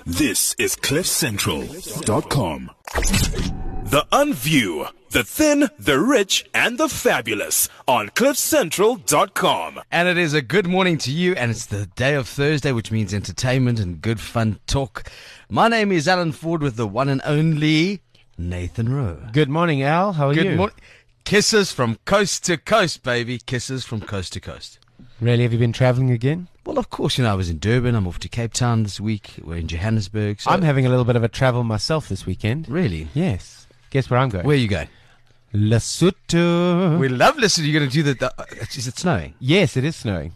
This is CliffCentral.com. The Unview, the thin, the rich, and the fabulous on CliffCentral.com. And it is a good morning to you, and it's the day of Thursday, which means entertainment and good fun talk. My name is Alan Ford with the one and only Nathan Rowe. Good morning, Al. How are you? Good morning. Kisses from coast to coast, baby. Kisses from coast to coast. Really? Have you been traveling again? Well, of course, I was in Durban. I'm off to Cape Town this week. We're in Johannesburg. So I'm having a little bit of a travel myself this weekend. Really? Yes. Guess where I'm going? Where are you going? Lesotho. We love Lesotho. You're going to do is it snowing? Yes, it is snowing.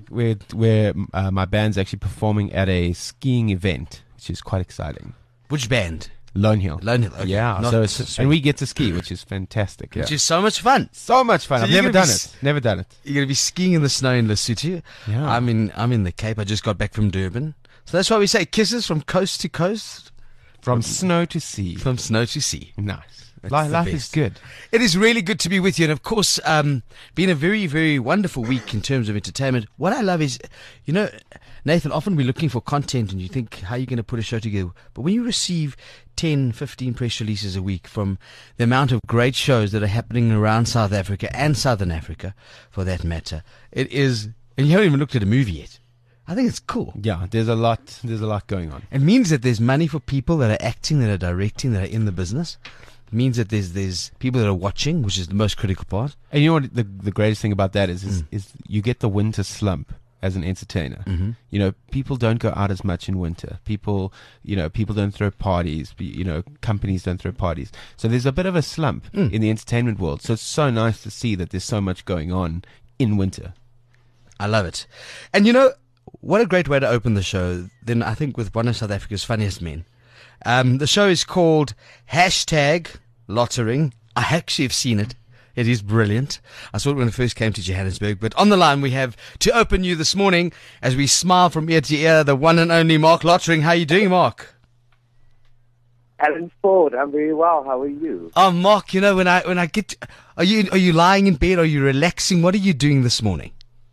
My band's actually performing at a skiing event, which is quite exciting. Which band? Lone Hill. Lone Hill. Okay. Yeah. And we get to ski, which is fantastic. Yeah. Which is so much fun. So much fun. So I've never done it. Never done it. You're going to be skiing in the snow in Lesotho. Yeah. I'm in the Cape. I just got back from Durban. So that's why we say kisses from coast to coast. From snow to sea. From snow to sea. Nice. That's Life is good. It is really good to be with you. And of course, been a very, very wonderful week in terms of entertainment. What I love is, Nathan, often we're looking for content and you think, how are you going to put a show together? But when you receive 10, 15 press releases a week from the amount of great shows that are happening around South Africa and Southern Africa, for that matter, it is, and you haven't even looked at a movie yet. I think it's cool. Yeah, there's a lot going on. It means that there's money for people that are acting, that are directing, that are in the business. It means that there's people that are watching, which is the most critical part. And you know what the greatest thing about that is you get the winter slump as an entertainer. Mm-hmm. People don't go out as much in winter. People don't throw parties. Companies don't throw parties. So there's a bit of a slump in the entertainment world. So it's so nice to see that there's so much going on in winter. I love it. And what a great way to open the show. Then I think with one of South Africa's funniest men. The show is called #Lottering. I actually have seen it. It is brilliant. I saw it when it first came to Johannesburg. But on the line we have, to open you this morning, as we smile from ear to ear, the one and only Mark Lottering. How are you doing, Mark? Alan Ford, I'm very well. How are you? Oh, Mark, when I get, are you lying in bed? Are you relaxing? What are you doing this morning?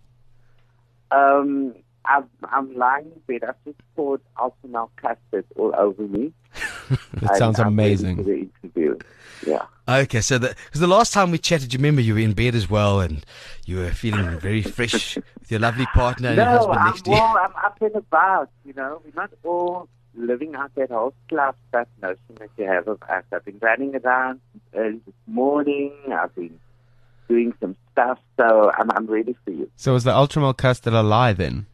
I'm lying in bed. I've just poured Alphanal custard all over me. That sounds amazing. I'm ready for the interview. Yeah. Okay, so because the last time we chatted, you remember you were in bed as well, and you were feeling very fresh with your lovely partner and your husband next to you. I'm up and about. We're not all living out that whole club stuff notion that you have of us. I've been running around early this morning. I've been doing some stuff, so I'm ready for you. So is the Ultramel custard a lie then?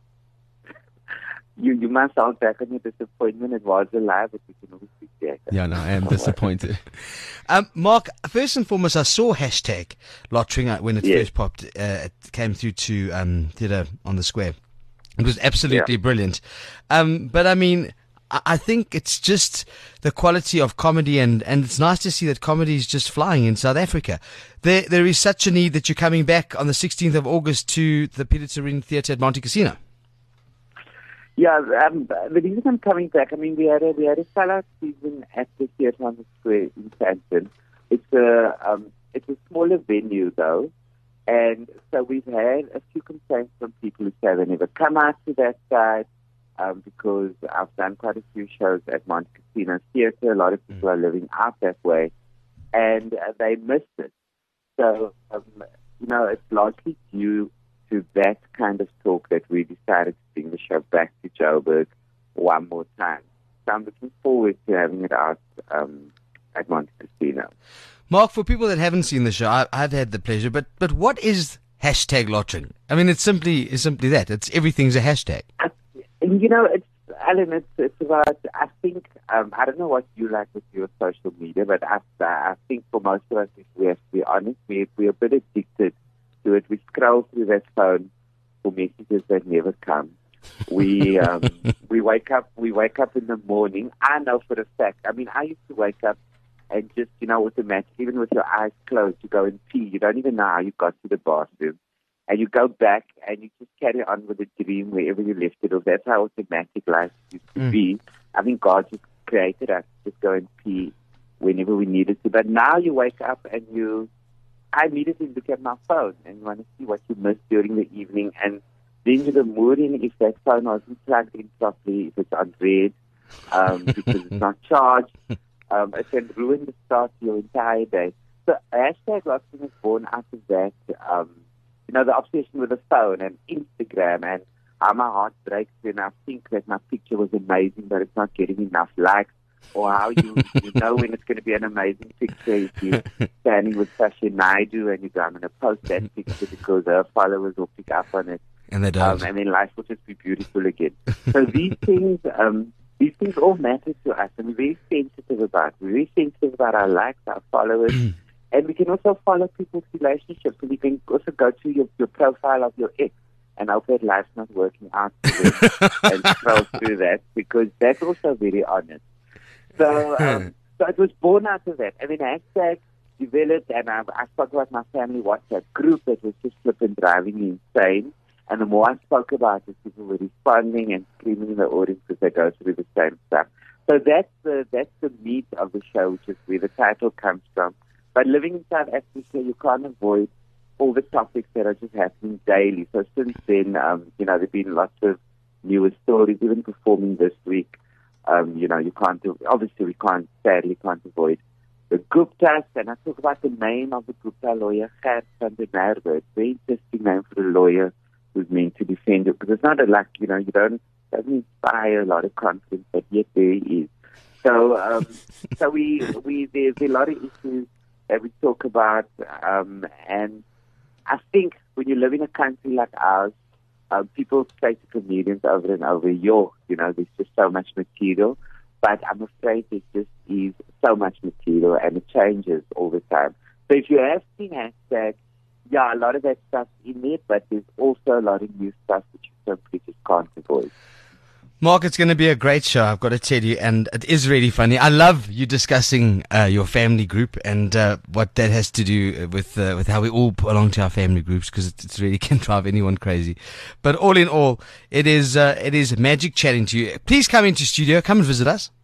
You must hold back on your disappointment. It was a lie, but we can always be there. Yeah, no, I am disappointed. Mark, first and foremost, I saw #Lottering when it first popped. It came through to theatre on the square. It was absolutely brilliant. But I mean, I think it's just the quality of comedy, and it's nice to see that comedy is just flying in South Africa. There is such a need that you're coming back on the 16th of August to the Peter Serene Theatre at Monte Casino. Yeah, the reason I'm coming back, we had a sellout season at the Theatre on the Square in Sandton. It's a smaller venue though, and so we've had a few complaints from people who say they never come out to that side because I've done quite a few shows at Monte Casino Theatre. A lot of people are living out that way, and they missed it. So it's largely due to that kind of talk that we decided to bring the show back to Joburg one more time. So I'm looking forward to having it out at Monte Casino. Mark, for people that haven't seen the show, I've had the pleasure, but what is #Lottering? I mean, it's simply that. It's everything's a hashtag. Alan, it's about, I think, I don't know what you like with your social media, but I think for most of us, if we have to be honest, we're a bit addicted to it. We scroll through that phone for messages that never come. We wake up in the morning. I know for a fact. I used to wake up and just, automatically, even with your eyes closed, you go and pee. You don't even know how you got to the bathroom. And you go back and you just carry on with the dream wherever you left it off. That's how automatic life used to be. I think God just created us to just go and pee whenever we needed to. But now you wake up and I immediately look at my phone and want to see what you missed during the evening. And then you're wondering if that phone wasn't plugged in properly, if it's on red, because it's not charged. It can ruin the start of your entire day. So hashtag Lotring is born out of that, the obsession with the phone and Instagram and how my heart breaks when I think that my picture was amazing, but it's not getting enough likes, or how you know when it's going to be an amazing picture if you're standing with Sasha Naidu and you go, I'm going to post that picture because her followers will pick up on it. And they don't. And then life will just be beautiful again. So these things all matter to us, and we're very sensitive about it. We're very sensitive about our likes, our followers, and we can also follow people's relationships. So we can also go to your profile of your ex and hope that life's not working out for them and scroll through that, because that's also very honest. So it was born out of that. I mean, hashtag developed, and I spoke about my family WhatsApp group that was just flipping driving me insane. And the more I spoke about it, people were responding and screaming in the audience because they go through the same stuff. So that's the meat of the show, which is where the title comes from. But living in South Africa, you can't avoid all the topics that are just happening daily. So since then, there've been lots of newer stories, even performing this week. You can't do, obviously we sadly can't avoid the Guptas, and I talk about the name of the Gupta lawyer, Gert van der Merwe. It's a very interesting name for a lawyer who's meant to defend it, because it's not doesn't inspire a lot of confidence, but yet there is. So, there's a lot of issues that we talk about, and I think when you live in a country like ours, people say to comedians over and over, there's just so much material, but I'm afraid there just is so much material, and it changes all the time. So if you have seen hashtag, a lot of that stuff's in there, but there's also a lot of new stuff which you simply just can't avoid. Mark, it's going to be a great show, I've got to tell you, and it is really funny. I love you discussing your family group and what that has to do with how we all belong to our family groups, because it really can drive anyone crazy. But all in all, it is magic chatting to you. Please come into studio, come and visit us.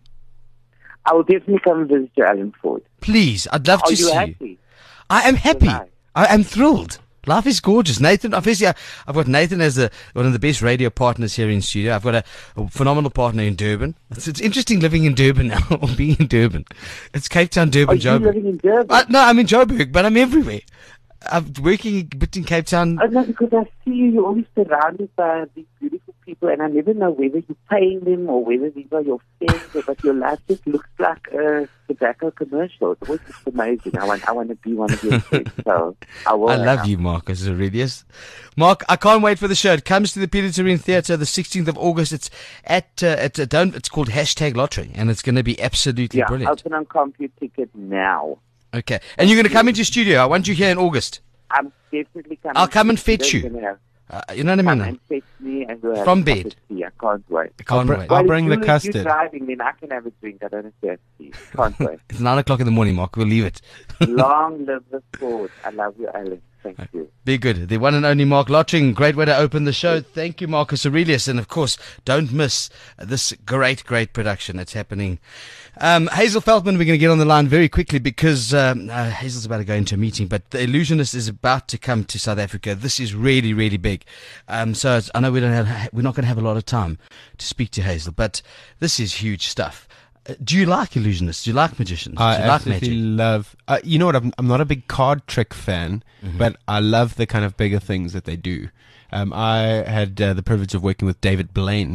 I will definitely come and visit you, Alan Ford. Please, I'd love to see you. Are you happy? I am happy. I am thrilled. Life is gorgeous. Nathan, obviously, I've got Nathan as one of the best radio partners here in studio. I've got a phenomenal partner in Durban. It's interesting living in Durban now, or being in Durban. It's Cape Town, Durban, Joburg. Are you living in Durban? No, I'm in Joburg, but I'm everywhere. I'm working a bit in Cape Town. Oh, no, because I see you're always surrounded by these beautiful people, and I never know whether you're paying them or whether these are your friends, but your life just looks like a tobacco commercial. It's always just amazing. I want to be one of your friends, so I love you, Marcus Aurelius. Mark, I can't wait for the show. It comes to the Peter Terrien Theatre the 16th of August. It's it's called hashtag Lotring, and it's going to be absolutely brilliant. Open on CompuTicket now. Okay. And you're going to come into studio. I want you here in August. I'm definitely coming. I'll come and fetch you. You know what I mean? Come and fetch me and we'll have from bed. I can't wait. I'll bring the custard. If you're driving, then I can have a drink. I don't have to have tea. Can't wait. It's 9 o'clock in the morning, Mark. We'll leave it. Long live the sport. I love you, Alan. Thank you. Be good. The one and only Mark Lotring. Great way to open the show. Thank you, Marcus Aurelius. And, of course, don't miss this great, great production that's happening. Hazel Feldman, we're going to get on the line very quickly because Hazel's about to go into a meeting. But The Illusionist is about to come to South Africa. This is really, really big. So I know we're not going to have a lot of time to speak to Hazel, but this is huge stuff. Do you like illusionists? Do you like magicians? Do you like magic? Love. You know what? I'm not a big card trick fan, but I love the kind of bigger things that they do. I had the privilege of working with David Blaine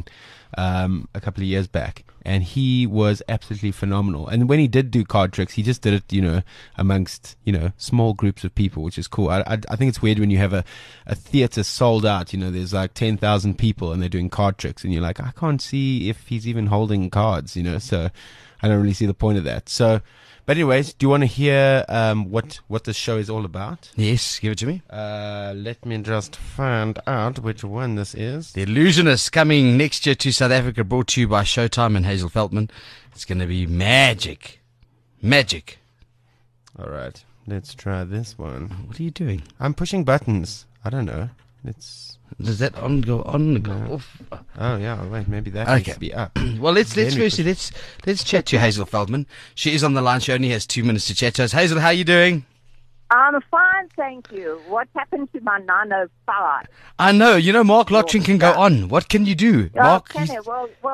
a couple of years back, and he was absolutely phenomenal. And when he did do card tricks, he just did it, amongst small groups of people, which is cool. I think it's weird when you have a theater sold out. There's like 10,000 people and they're doing card tricks, and you're like, I can't see if he's even holding cards. So I don't really see the point of that. So, but anyways, do you want to hear what the show is all about? Yes, give it to me. Let me just find out which one this is. The Illusionist, coming next year to South Africa, brought to you by Showtime and Hazel Feldman. It's going to be magic. Magic. All right, let's try this one. What are you doing? I'm pushing buttons. I don't know. Does that go off? Oh yeah, wait, maybe that needs to be up. Well, let's chat to Hazel Feldman. She is on the line. She only has 2 minutes to chat to us. Hazel, how are you doing? I'm fine, thank you. What happened to my 905? I know. Mark Lotring can go on. What can you do, Mark? Well,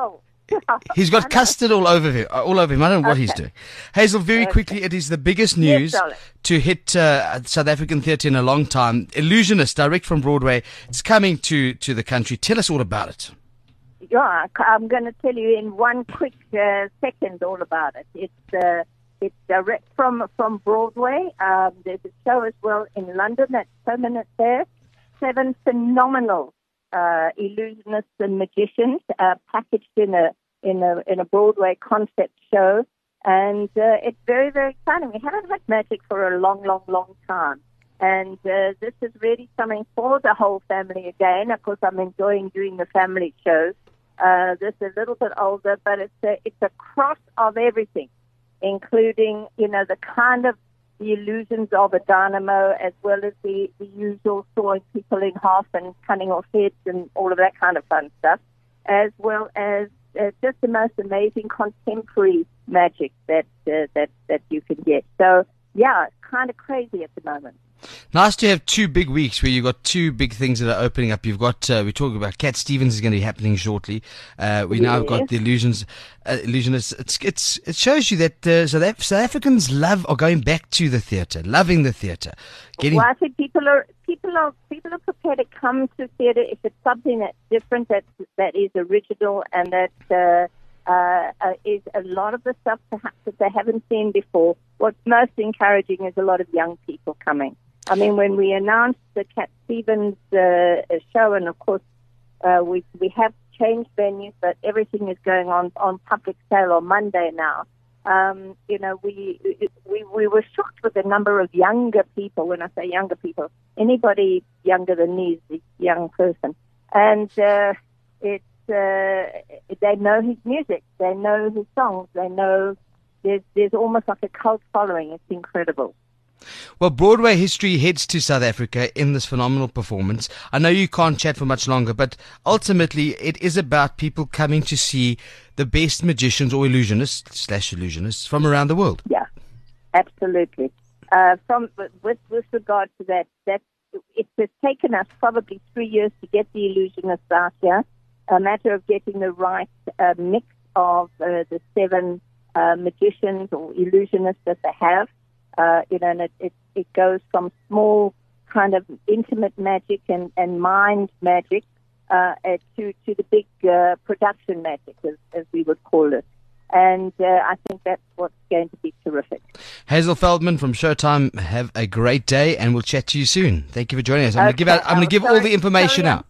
He's got custard all over him. I don't know what he's doing. Hazel, very quickly, it is the biggest news to hit South African theatre in a long time. Illusionist, direct from Broadway. It's coming to the country. Tell us all about it. Yeah, I'm going to tell you in one quick second all about it. It's direct from Broadway. There's a show as well in London that's permanent there. 7 phenomenal illusionists and magicians packaged in a Broadway concept show, and it's very, very exciting. We haven't had magic for a long, long, long time, and this is really something for the whole family again. Of course, I'm enjoying doing the family shows. This is a little bit older, but it's a cross of everything, including the kind of the illusions of a dynamo, as well as the usual sawing people in half and cutting off heads and all of that kind of fun stuff, as well as just the most amazing contemporary magic that you can get. So, yeah, it's kind of crazy at the moment. Nice to have 2 big weeks where you've got 2 big things that are opening up. You've got, we're talking about Cat Stevens is going to be happening shortly. We now have got the illusionists. It shows you that South Africans are going back to the theatre, loving the theatre. Well, I think people are prepared to come to theatre if it's something that's different, that is original, and that is a lot of the stuff perhaps that they haven't seen before. What's most encouraging is a lot of young people coming. I mean, when we announced the Cat Stevens show, and of course we have changed venues, but everything is going on public sale on Monday now. We were shocked with the number of younger people. When I say younger people, anybody younger than me is a young person, and they know his music, they know his songs, they know there's almost like a cult following. It's incredible. Well, Broadway history heads to South Africa in this phenomenal performance. I know you can't chat for much longer, but ultimately it is about people coming to see the best magicians or illusionists from around the world. Yeah, absolutely. With regard to that it has taken us probably 3 years to get the illusionists out here. A matter of getting the right mix of the 7 magicians or illusionists that they have. And it goes from small kind of intimate magic and mind magic to the big production magic, as we would call it. And I think that's what's going to be terrific. Hazel Feldman from Showtime, have a great day, and we'll chat to you soon. Thank you for joining us. I'm going to give all the information out.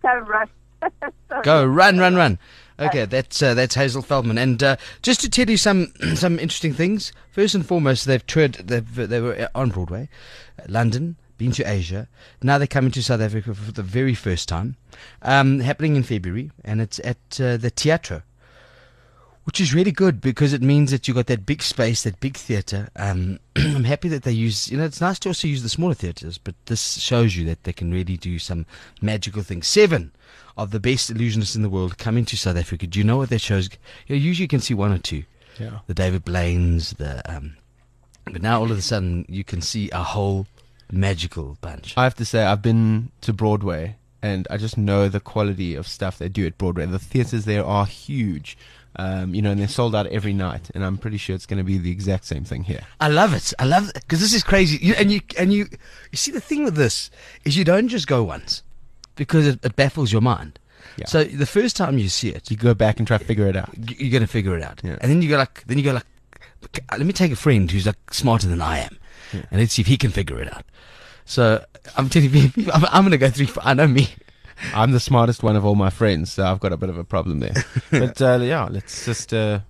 Go, run. Okay, that's Hazel Feldman, and just to tell you some interesting things. First and foremost, they've toured. They were on Broadway, London, been to Asia. Now they're coming to South Africa for the very first time, happening in February, and it's at the Teatro, which is really good because it means that you got that big space, that big theatre. I'm happy that they use. It's nice to also use the smaller theatres, but this shows you that they can really do some magical things. 7 of the best illusionists in the world coming to South Africa. Do you know what that shows? Usually you can see 1 or 2. Yeah. The David Blaine's, but now all of a sudden you can see a whole magical bunch. I have to say, I've been to Broadway, and I just know the quality of stuff they do at Broadway. The theatres there are huge, and they're sold out every night, and I'm pretty sure it's going to be the exact same thing here. I love it because this is crazy. You see, the thing with this is you don't just go once, because it baffles your mind. Yeah. So the first time you see it, You go back and try to figure it out. you're going to figure it out. Yeah. And then you go like, let me take a friend who's like smarter than I am, and let's see if he can figure it out. So I'm telling you, I'm going to go 3. I know me. I'm the smartest one of all my friends, so I've got a bit of a problem there. But let's just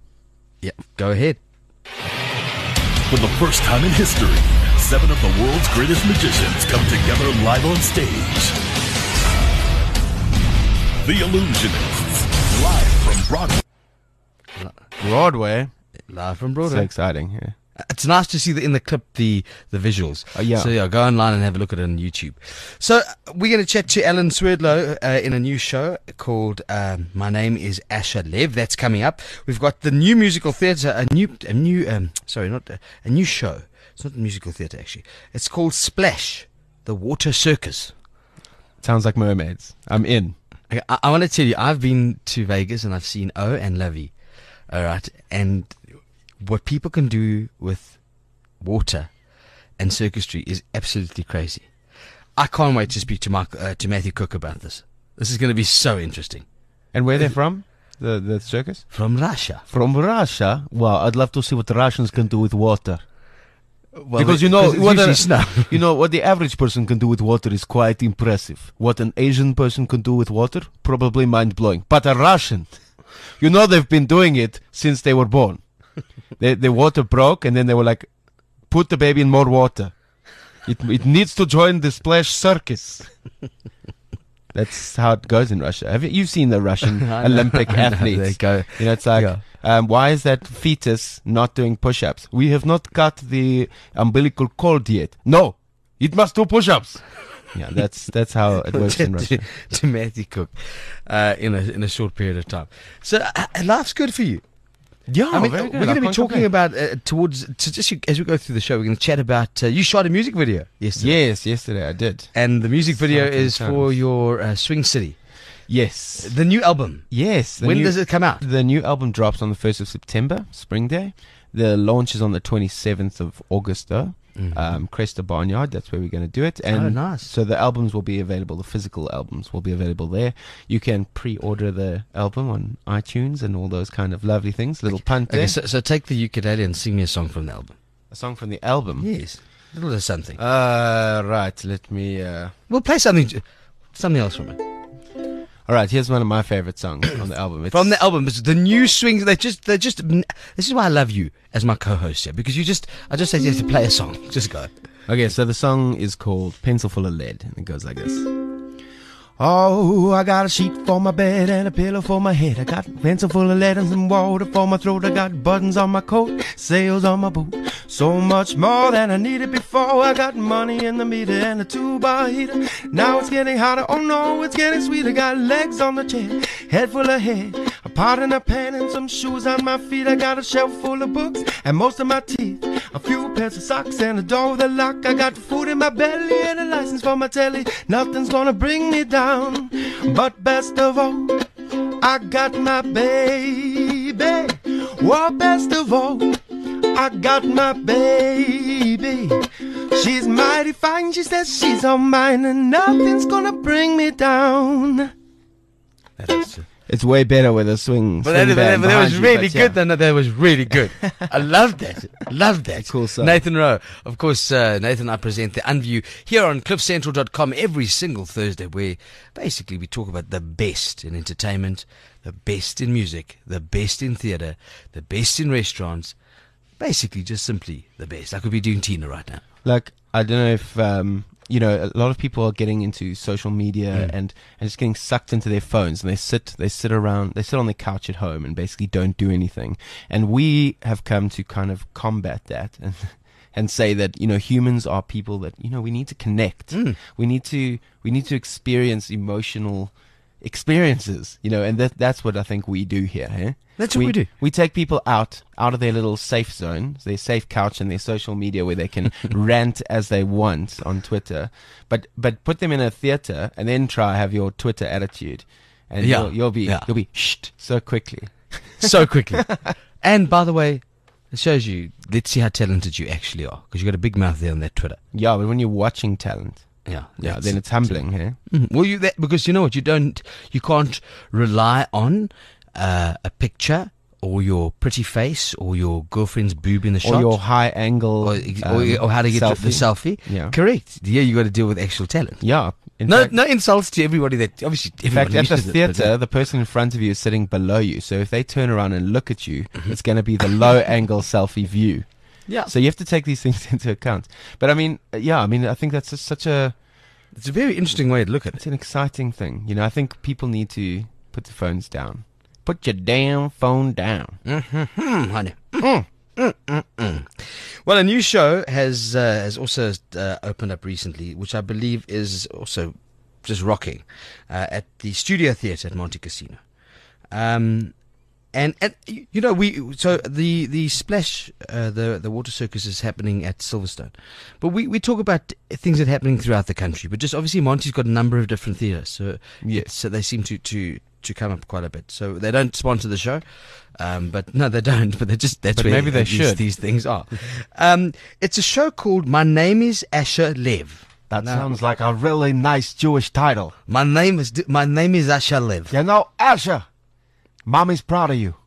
go ahead. For the first time in history, 7 of the world's greatest magicians come together live on stage. The Illusionists, live from Broadway. Broadway. Live from So Broadway. exciting. Yeah. It's nice to see in the clip the visuals. Oh, yeah. So go online and have a look at it on YouTube. So we're going to chat to Alan Swerdlow in a new show called My Name is Asher Lev. That's coming up. We've got the new musical theatre, a new show. It's not a musical theatre actually. It's called Splash, the Water Circus. Sounds like mermaids. I'm in. I want to tell you, I've been to Vegas and I've seen O and Lovey. All right. And what people can do with water and circusry is absolutely crazy. I can't wait to speak to Matthew Cook about this. This is going to be so interesting. And where they're from? The circus? From Russia. From Russia? Well, I'd love to see what the Russians can do with water. Well, Because it's usually snow. you know what the average person can do with water is quite impressive. What an Asian person can do with water, probably mind blowing. But a Russian, you know, they've been doing it since they were born. The water broke, and then they were like, "Put the baby in more water. It needs to join the splash circus." That's how it goes in Russia. You've seen the Russian Olympic athletes? They go. You know, it's like, why is that fetus not doing push-ups? We have not got the umbilical cord yet. No, it must do push-ups. Yeah, that's how it works in Russia. To Matthew Cook, in a short period of time. So life's good for you. Yeah, I mean, very we're good. going to be talking about as we go through the show. We're going to chat about you shot a music video yesterday. Yes, yesterday I did. And the music video Exciting is times. for your Swing City, Yes. the new album. Yes. When does it come out? The new album drops on the 1st of September, Spring Day. The launch is on the 27th of August, though. Cresta Barnyard, that's where we're going to do it. And nice. So the albums will be available, the physical albums will be available there. You can pre-order the album on iTunes and all those kind of lovely things. Little punt there. Okay, so take the ukulele and sing me a song from the album. A song from the album. Yes, a little of something. Right, let me... We'll play something else from it. All right, here's one of my favorite songs on the album. It's From the album, it's the new swings. They're just. This is why I love you as my co-host here, because I just say you have to play a song. Just go. Okay, so the song is called Pencil Full of Lead, and it goes like this. Oh, I got a sheet for my bed and a pillow for my head. I got a pencil full of lead and some water for my throat. I got buttons on my coat, sails on my boat. So much more than I needed before. I got money in the meter and a 2-bar heater. Now it's getting hotter, oh no, it's getting sweeter. Got legs on the chair, head full of hair, a pot and a pan and some shoes on my feet. I got a shelf full of books and most of my teeth, a few pairs of socks and a door with a lock. I got food in my belly and a license for my telly. Nothing's gonna bring me down. But best of all, I got my baby. Well, best of all, I got my baby. She's mighty fine, she says she's all mine, and nothing's gonna bring me down. It's way better with a swing. But that was really good. No, that was really good. I love that. Love that. Cool song. Nathan Rowe. Of course, Nathan and I present The Unview here on CliffCentral.com every single Thursday, where basically we talk about the best in entertainment, the best in music, the best in theatre, the best in restaurants. Basically, just simply the best. Like we'll be doing Tina right now. Like, I don't know if... a lot of people are getting into social media and just getting sucked into their phones, and they sit on the couch at home and basically don't do anything. And we have come to kind of combat that and say that, humans are people that, we need to connect. We need to experience emotional experiences, and that's what I think we do here. Eh? That's what we do. We take people out of their little safe zone, their safe couch and their social media where they can rant as they want on Twitter, but put them in a theater and then try have your Twitter attitude, and you'll be shht so quickly. So quickly. And by the way, it shows you, let's see how talented you actually are, because you've got a big mouth there on that Twitter. Yeah, but when you're watching talent, then it's humbling. Eh? Well, because you know what, you can't rely on a picture or your pretty face or your girlfriend's boob in the shot, or your high angle, or how to get the selfie. Yeah, correct. Yeah, you got to deal with actual talent. Yeah. No insults to everybody that obviously. In fact, at the theater, the person in front of you is sitting below you. So if they turn around and look at you, it's going to be the low angle selfie view. Yeah. So you have to take these things into account. But I think that's such a. It's a very interesting way to look at it. It's an exciting thing. I think people need to put the phones down. Put your damn phone down. Honey. Well, a new show has also opened up recently, which I believe is also just rocking, at the Studio Theatre at Monte Casino. And so the splash, the water circus is happening at Silverstone, but we talk about things that are happening throughout the country. But just obviously Monty's got a number of different theatres, so so they seem to come up quite a bit. So they don't sponsor the show, but no, they don't. But that's where maybe they should. These things are. It's a show called My Name Is Asher Lev. That sounds like a really nice Jewish title. My name is Asher Lev. You know, Asher, Mommy's proud of you.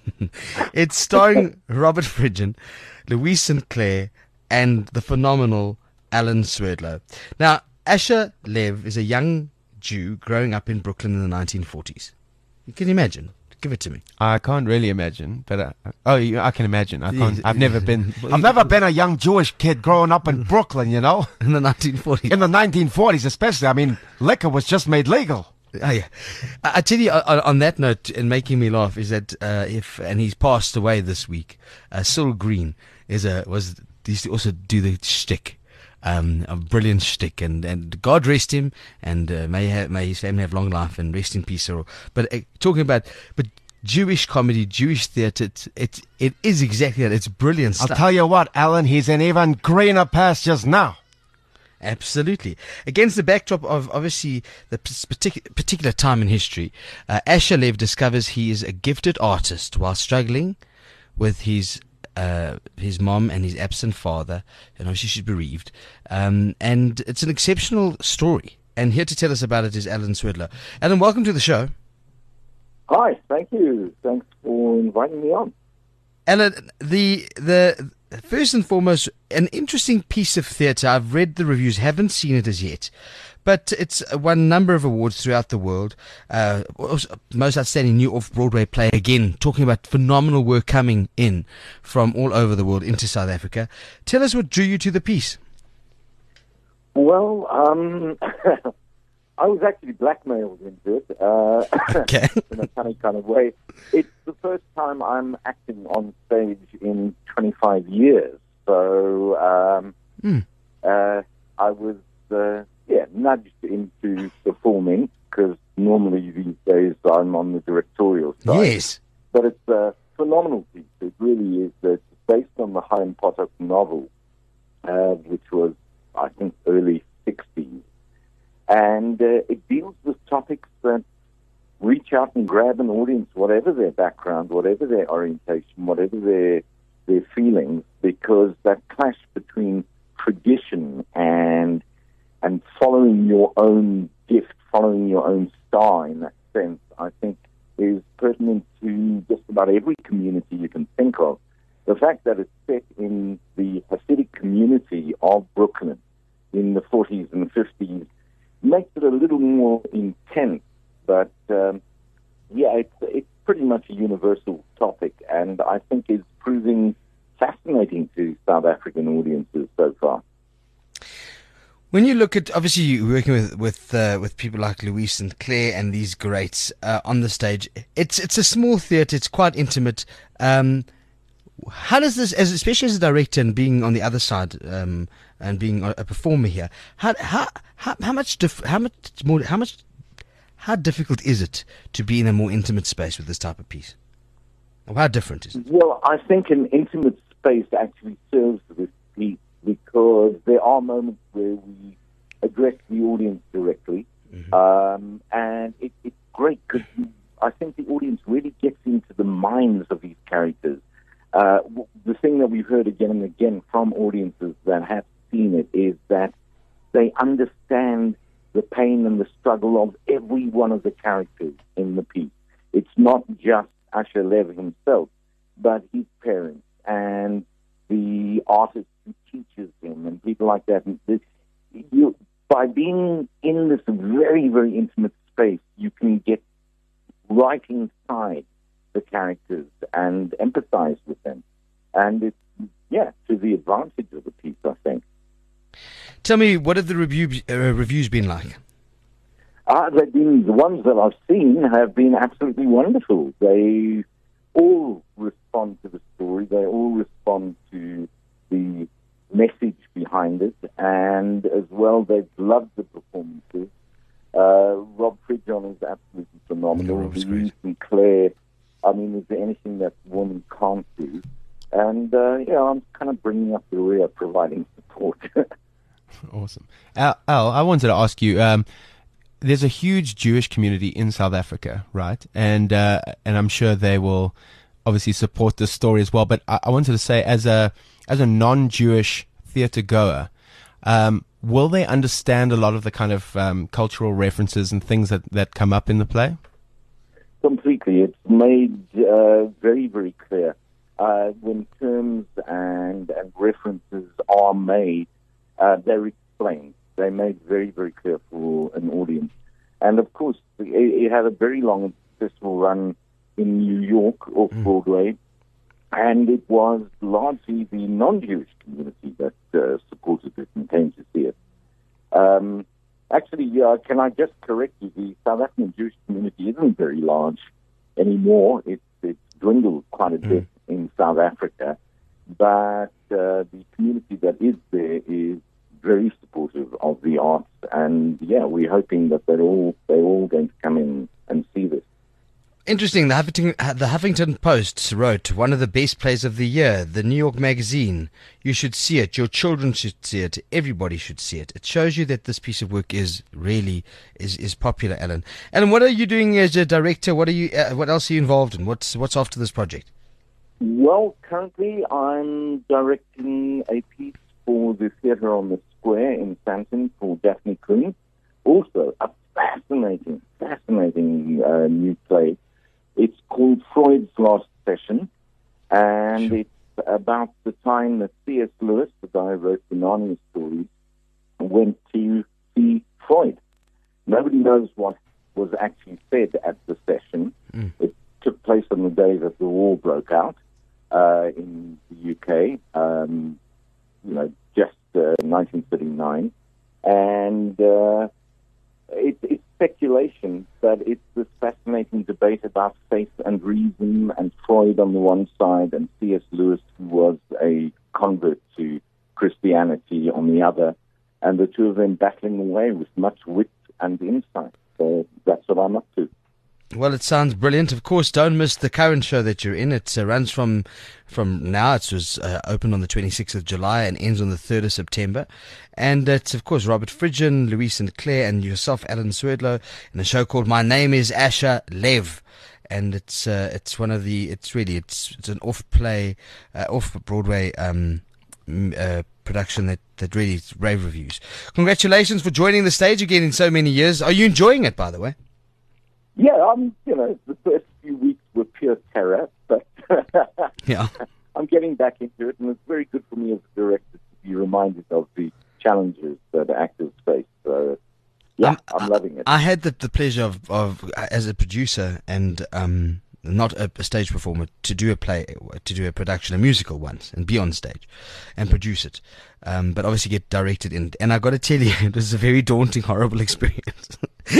It's starring Robert Fridgen, Louise Sinclair, and the phenomenal Alan Swerdlow. Now, Asher Lev is a young Jew growing up in Brooklyn in the 1940s. You can imagine. Give it to me. I can't really imagine, but I can imagine. I can't. I've never been. I've never been a young Jewish kid growing up in Brooklyn, you know. In the 1940s. In the 1940s, especially. I mean, liquor was just made legal. Oh, yeah. I tell you, on that note, and making me laugh, is that and he's passed away this week. Cyril Green used to also do the shtick. A brilliant shtick, and God rest him, and may his family have long life, and rest in peace, Cyril. But talking about Jewish comedy, Jewish theatre, it is exactly that. It's brilliant stuff. I'll tell you what, Alan, he's in even greener pastures now. Absolutely. Against the backdrop of obviously the particular time in history, Asher Lev discovers he is a gifted artist while struggling with his mom and his absent father, and obviously she's bereaved. And it's an exceptional story. And here to tell us about it is Alan Swerdlow. Alan, welcome to the show. Hi, thank you. Thanks for inviting me on. Alan, the first and foremost, an interesting piece of theatre. I've read the reviews, haven't seen it as yet. But it's won a number of awards throughout the world. Most outstanding new off-Broadway play, again, talking about phenomenal work coming in from all over the world into South Africa. Tell us what drew you to the piece. Well, I was actually blackmailed into it Okay. in a funny kind of way. It's the first time I'm acting on stage in 25 years. So I was... nudged into performing, because normally these days I'm on the directorial side. Yes. But it's a phenomenal piece. It really is. It's based on the Chaim Potok novel, which was, I think, early 60s. And it deals with topics that reach out and grab an audience, whatever their background, whatever their orientation, whatever their feelings, because that clash between tradition and following your own gift, following your own star in that sense, I think is pertinent to just about every community you can think of. The fact that it's set in the Hasidic community of Brooklyn in the 40s and 50s makes it a little more intense, but it's pretty much a universal topic, and I think is proving fascinating to South African audiences so far. When you look at, obviously, you're working with people like Louise and Claire and these greats on the stage. It's a small theatre. It's quite intimate. How does this, especially as a director and being on the other side and being a performer here, how difficult is it to be in a more intimate space with this type of piece? Or how different is it? Well, I think an intimate space actually serves this piece, because there are moments where we address the audience directly, and it's great because I think the audience really gets into the minds of these characters. The thing that we've heard again and again from audiences that have seen it is that they understand the pain and the struggle of every one of the characters in the piece. It's not just Asher Lev himself, but his parents and the artist who teaches him and people like that. And by being in this very, very intimate space, you can get right inside the characters and empathize with them. And it's, to the advantage of the piece, I think. Tell me, what have the reviews been like? The ones that I've seen have been absolutely wonderful. They all respond to the story. They all respond to the message behind it, and as well, they've loved the performances. Rob Fridgen is absolutely phenomenal. Louise and Claire, I I mean, is there anything that women can't do? And, I'm kind of bringing up the rear, providing support. Awesome. Al, I wanted to ask you, there's a huge Jewish community in South Africa, right? And I'm sure they will obviously support this story as well. But I wanted to say, as a non-Jewish theater goer, will they understand a lot of the kind of cultural references and things that come up in the play? Completely. It's made very, very clear. When terms and references are made, they're explained. They're made very, very clear for an audience. And of course, it had a very long and successful run in New York off Broadway, and it was largely the non-Jewish community that supported it and came to see it. Actually, can I just correct you? The South African Jewish community isn't very large anymore. It's dwindled quite a bit in South Africa, but the community that is there is very supportive of the arts, and we're hoping that they're all going to come in and see this. Interesting. The Huffington Post wrote, one of the best plays of the year. The New York Magazine, you should see it. Your children should see it. Everybody should see it. It shows you that this piece of work is really is popular, Alan. Alan, what are you doing as a director? What else are you involved in? What's after this project? Well, currently I'm directing a piece for the Theatre on the Square in Sandton for Daphne Koen. Also, a fascinating new play. It's called Freud's Last Session, and it's about the time that C.S. Lewis, the guy who wrote the Narnia stories, went to see Freud. Nobody knows what was actually said at the session. It took place on the day that the war broke out in the UK, just 1939. And it's speculation, but it's this fascinating debate about faith and reason, and Freud on the one side, and C.S. Lewis, who was a convert to Christianity, on the other, and the two of them battling away with much wit and insight. So that's what I'm up to. Well, it sounds brilliant. Of course, don't miss the current show that you're in. It runs from now. It was opened on the 26th of July and ends on the 3rd of September. And it's, of course, Robert Fridgen, Louise St. Clair, and yourself, Alan Swerdlow, in a show called My Name is Asher Lev. And it's an off-Broadway production that really rave reviews. Congratulations for joining the stage again in so many years. Are you enjoying it, by the way? Yeah, the first few weeks were pure terror, but I'm getting back into it, and it's very good for me as a director to be reminded of the challenges that actors face. So, I'm loving it. I had the pleasure of as a producer and not a stage performer, to do a production, a musical once, and be on stage and produce it. But obviously get directed in. And I got to tell you, it was a very daunting, horrible experience.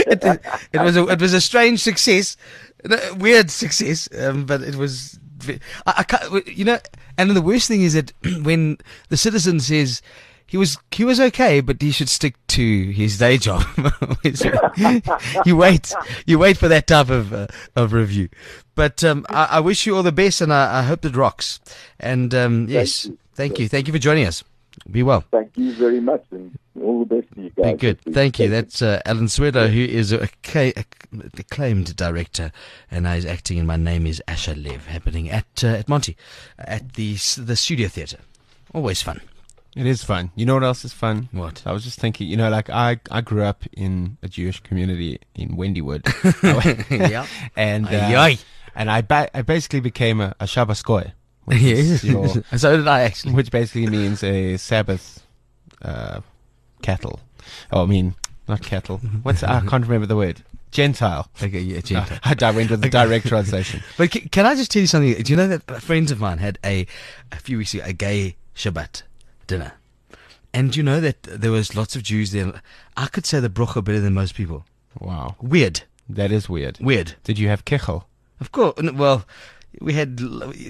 It was a strange success, a weird success, but it was. I can't, and the worst thing is that when the citizen says he was okay, but he should stick to his day job. you wait for that type of review. But I wish you all the best, and I hope it rocks. And yes, thank you for joining us. Be well. Thank you very much, and all the best to you guys. Be good. Thank you. That's Alan Swerdlow, who is a acclaimed director, and is acting in My Name is Asher Lev, happening at Monty, at the Studio Theatre. Always fun. It is fun. You know what else is fun? What? I was just thinking, I grew up in a Jewish community in Wendywood. Yeah. And I basically became a Shabbos Goy. Yes. So did I, actually. Which basically means a Sabbath cattle. Oh, I mean, not cattle. I can't remember the word. Gentile. Okay, yeah, Gentile. I went with the direct translation. But can I just tell you something? Do you know that friends of mine had a few weeks ago, a gay Shabbat dinner? And you know that there was lots of Jews there. I could say the brocha better than most people. Wow. Weird. That is weird. Weird. Did you have kechel? Of course. Well, we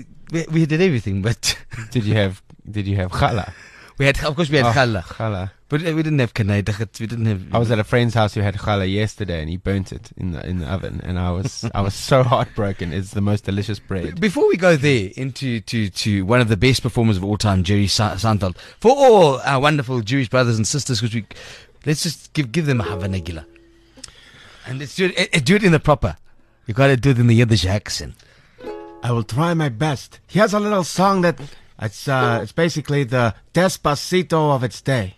we did everything, but did you have challah? Of course we had challah. Challah. But we didn't have kaneidigit. We didn't have. I was at a friend's house who had challah yesterday, and he burnt it in the oven, and I was so heartbroken. It's the most delicious bread. Before we go there into to one of the best performers of all time, Jerry Seinfeld, for all our wonderful Jewish brothers and sisters, because let's just give them a Hava Nagila, and let's do it in the proper. You got to do it in the Yiddish accent. I will try my best. Here's a little song that it's basically the Despacito of its day.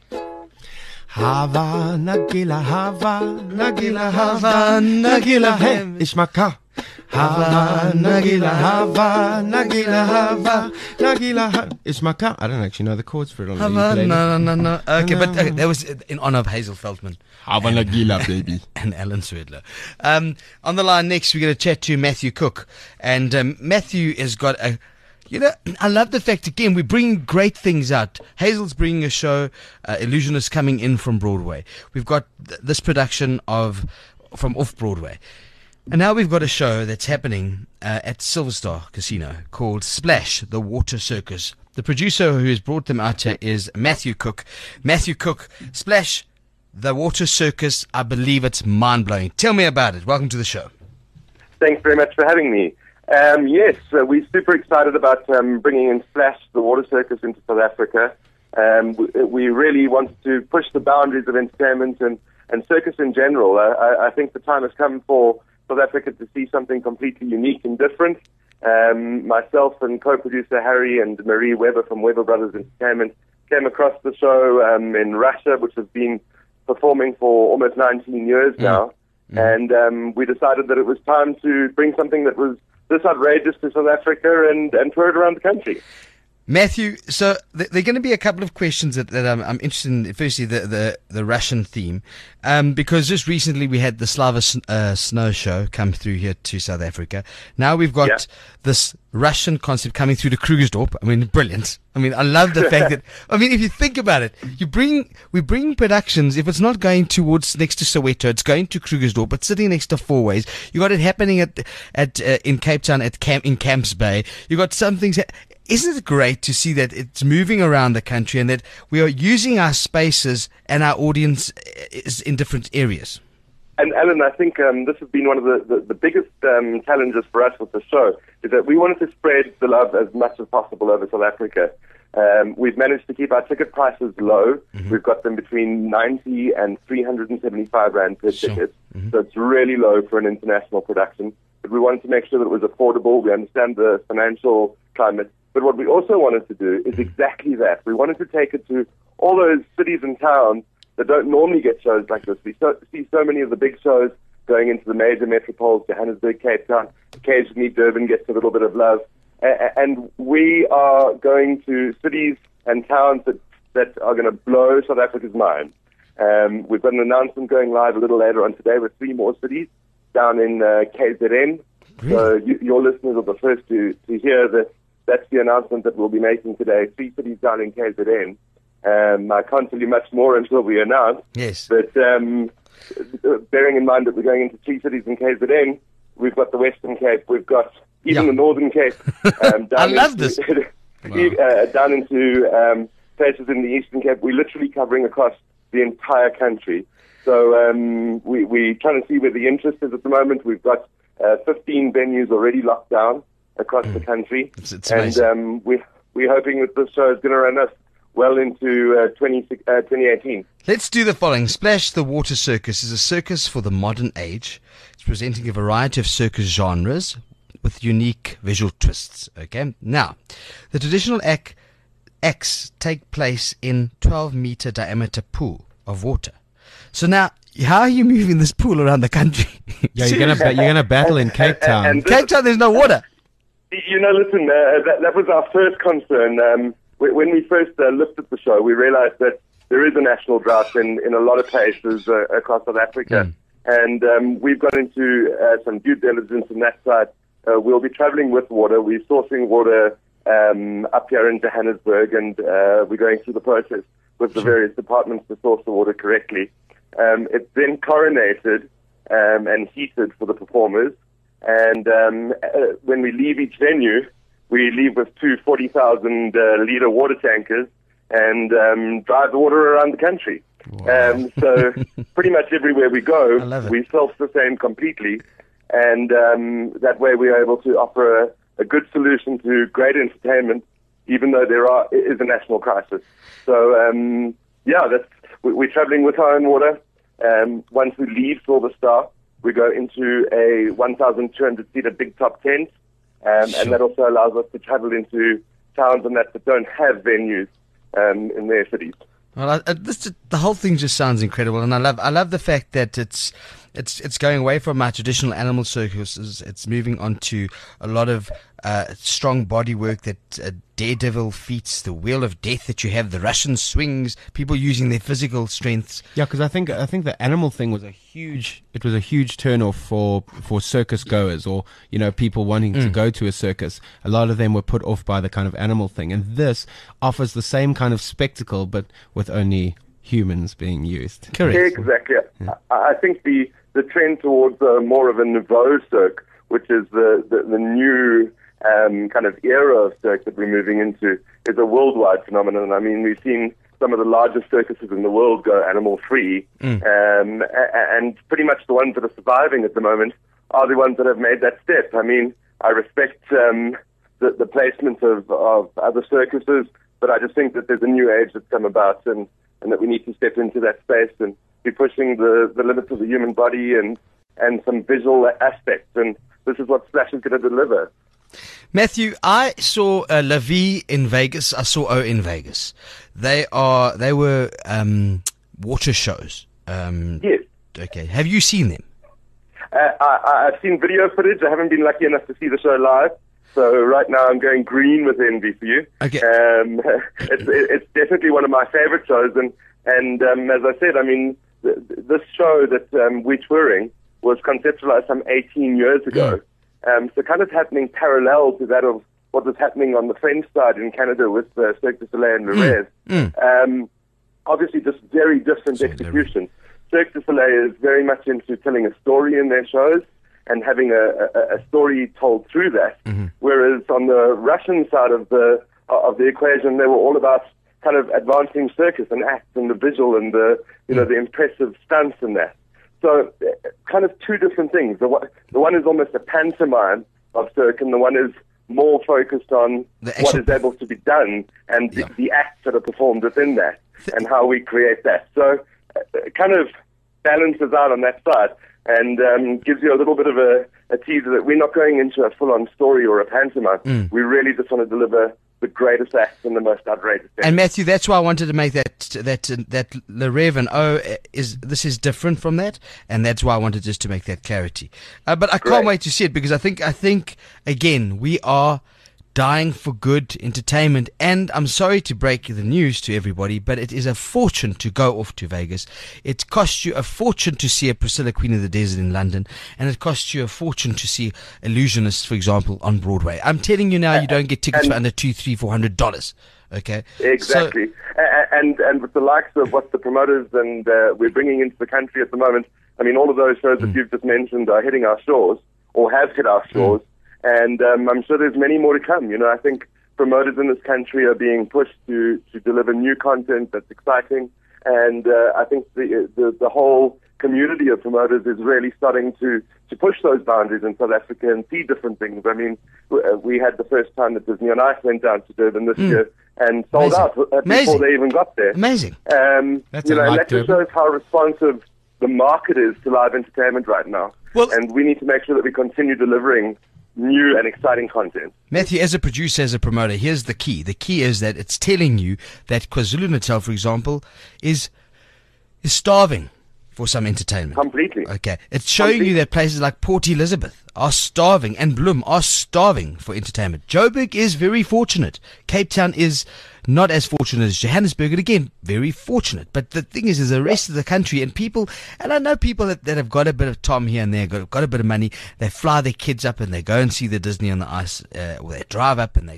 Hava Nagila, Hava Nagila, Hava Nagila, hey, Ishmaka. Hava Nagila, Hava Nagila, Hava Nagila, Ishmaka. I don't actually know the chords for it. No. Okay, but that was in honor of Hazel Feldman. Hava Nagila, baby. And Alan Swedler. On the line next, we're going to chat to Matthew Cook. And Matthew has got a... I love the fact, again, we bring great things out. Hazel's bringing a show, Illusionist coming in from Broadway. We've got this production from off-Broadway. And now we've got a show that's happening at Silver Star Casino called Splash, the Water Circus. The producer who has brought them out here is Matthew Cook. Matthew Cook, Splash, the Water Circus. I believe it's mind-blowing. Tell me about it. Welcome to the show. Thanks very much for having me. Yes, we're super excited about bringing in Splash, the Water Circus, into South Africa. We really wanted to push the boundaries of entertainment and circus in general. I think the time has come for South Africa to see something completely unique and different. Myself and co-producer Harry and Marie Weber from Weber Brothers Entertainment came across the show in Russia, which has been performing for almost 19 years now. And we decided that it was time to bring something that was this outrageous to South Africa and tour it around the country. Matthew, so there are going to be a couple of questions that I'm interested in. Firstly, the Russian theme, because just recently we had the Slava Snow Show come through here to South Africa. Now we've got this Russian concept coming through to Krugersdorp. I mean, brilliant. I mean, I love the fact that, I mean, if you think about it, we bring productions, if it's not going towards next to Soweto, it's going to Krugersdorp, it's sitting next to Four Ways. You got it happening in Cape Town in Camps Bay. You got some things. Isn't it great to see that it's moving around the country and that we are using our spaces and our audience is in different areas? And Alan, I think this has been one of the biggest challenges for us with the show, is that we wanted to spread the love as much as possible over South Africa. We've managed to keep our ticket prices low. We've got them between 90 and 375 Rand per ticket. So it's really low for an international production. But we wanted to make sure that it was affordable. We understand the financial climate. But what we also wanted to do is exactly that. We wanted to take it to all those cities and towns that don't normally get shows like this. We see so many of the big shows going into the major metropoles, Johannesburg, Cape Town. Occasionally Durban gets a little bit of love. And we are going to cities and towns that are going to blow South Africa's mind. We've got an announcement going live a little later on today with 3 more cities down in KZN. Really? So your listeners are the first to hear that. That's the announcement that we'll be making today. 3 cities down in KZN. I can't tell you much more until we announce. Yes. But bearing in mind that we're going into 3 cities in KZN, we've got the Western Cape, we've got even the Northern Cape. I love this. Down into places in the Eastern Cape. We're literally covering across the entire country. So we're trying to see where the interest is at the moment. We've got 15 venues already locked down across the country. It's amazing. And we're hoping that this show is going to run us well into 2018. Let's do the following. Splash, the Water Circus, is a circus for the modern age. It's presenting a variety of circus genres with unique visual twists. Okay. Now, the traditional acts take place in 12-meter diameter pool of water. So now, how are you moving this pool around the country? Yeah, you're gonna battle in Cape Town. Cape Town, there's no water. Listen, that was our first concern. When we first looked at the show, we realized that there is a national drought in a lot of places across South Africa. And we've gone into some due diligence on that side. We'll be traveling with water. We're sourcing water up here in Johannesburg, and we're going through the process with the various departments to source the water correctly. It's then chlorinated and heated for the performers. And when we leave each venue, we leave with 2 40,000 liter water tankers, and drive the water around the country. Wow. So pretty much everywhere we go, we self-sustain completely, and that way we are able to offer a good solution to great entertainment, even though there is a national crisis. So we're traveling with our own water. Once we leave Silver Star, we go into a 1,200-seater big top tent, and that also allows us to travel into towns and that don't have venues in their cities. Well, the whole thing just sounds incredible, and I love the fact that it's going away from our traditional animal circuses. It's moving on to a lot of strong body work, that daredevil feats, the wheel of death that you have, the Russian swings, people using their physical strengths. Yeah, because I think the animal thing was a huge turnoff for circus goers, or people wanting to go to a circus. A lot of them were put off by the kind of animal thing, and this offers the same kind of spectacle, but with only humans being used. Correct. Exactly. Yeah. I think the trend towards more of a nouveau cirque, which is the new kind of era of cirque that we're moving into, is a worldwide phenomenon. I mean, we've seen some of the largest circuses in the world go animal-free, and pretty much the ones that are surviving at the moment are the ones that have made that step. I mean, I respect the placement of other circuses, but I just think that there's a new age that's come about, and that we need to step into that space and be pushing the limits of the human body and some visual aspects, and this is what Splash is going to deliver. Matthew, I saw La Vie in Vegas. I saw O in Vegas. They were water shows. Yes. Okay. Have you seen them? I've seen video footage. I haven't been lucky enough to see the show live. So right now I'm going green with envy for you. Okay. It's definitely one of my favorite shows, and as I said, I mean, this show that we're touring was conceptualized some 18 years ago. So kind of happening parallel to that of what was happening on the French side in Canada with Cirque du Soleil and Le Rêve. Obviously just very different execution. Cirque du Soleil is very much into telling a story in their shows and having a story told through that. Whereas on the Russian side of the equation, they were all about kind of advancing circus and acts and the visual and the the impressive stunts and that. So kind of two different things. The one is almost a pantomime of cirque, and the one is more focused on what is able to be done and the acts that are performed within that and how we create that. So it kind of balances out on that side and gives you a little bit of a teaser that we're not going into a full-on story or a pantomime. We really just want to deliver the greatest acts and the most outrageous acts. And Matthew, that's why I wanted to make that Le Rêve and O this is different from that, and that's why I wanted just to make that clarity. But I can't wait to see it, because I think again we are dying for good entertainment, and I'm sorry to break the news to everybody, but it is a fortune to go off to Vegas. It costs you a fortune to see a Priscilla, Queen of the Desert in London, and it costs you a fortune to see Illusionists, for example, on Broadway. I'm telling you now, you don't get tickets for under $200, $300, $400. Okay, exactly. And with the likes of what the promoters and we're bringing into the country at the moment, I mean, all of those shows that you've just mentioned are hitting our shores or have hit our shores. And I'm sure there's many more to come. I think promoters in this country are being pushed to deliver new content that's exciting. And I think the whole community of promoters is really starting to push those boundaries in South Africa and see different things. I mean, we had the first time that Disney on Ice went down to Durban this year and sold out before they even got there. Amazing. And that just shows how responsive the market is to live entertainment right now. And we need to make sure that we continue delivering new and exciting content. Matthew, as a producer, as a promoter, here's the key. The key is that it's telling you that KwaZulu-Natal, for example, is starving for some entertainment. Completely. Okay. It's showing you that places like Port Elizabeth are starving, and Bloem are starving for entertainment. Joburg is very fortunate. Cape Town is not as fortunate as Johannesburg, and again, very fortunate. But the thing is the rest of the country and people, and I know people that have got a bit of Tom here and there, got a bit of money, they fly their kids up and they go and see the Disney on the Ice, or they drive up and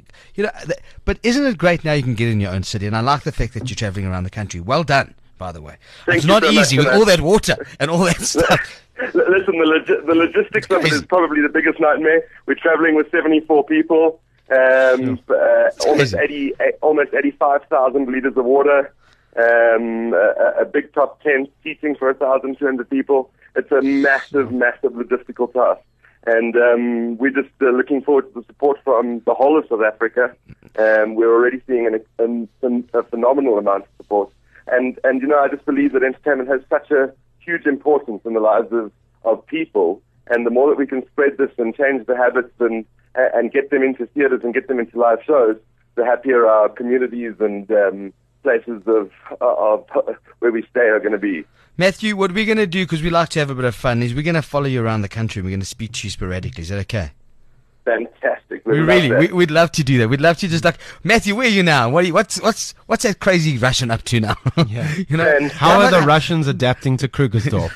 but isn't it great now you can get in your own city? And I like the fact that you're traveling around the country. Well done, by the way. It's not easy with all that water and all that stuff. Listen, the logistics of it is probably the biggest nightmare. We're traveling with 74 people. almost 85,000 liters of water, a big top tent seating for 1,200 people. It's a massive, massive logistical task. And we're just looking forward to the support from the whole of South Africa. We're already seeing a phenomenal amount of support. And I just believe that entertainment has such a huge importance in the lives of people. And the more that we can spread this and change the habits and get them into theaters and get them into live shows, the happier our communities and places of where we stay are going to be. Matthew, what we're going to do, because we like to have a bit of fun, is we're going to follow you around the country. We're going to speak to you sporadically. Is that okay? Fantastic. We'd love to do that. We'd love to just like, Matthew, where are you now? What's that crazy Russian up to now? Yeah. And how are the Russians adapting to Krugersdorp?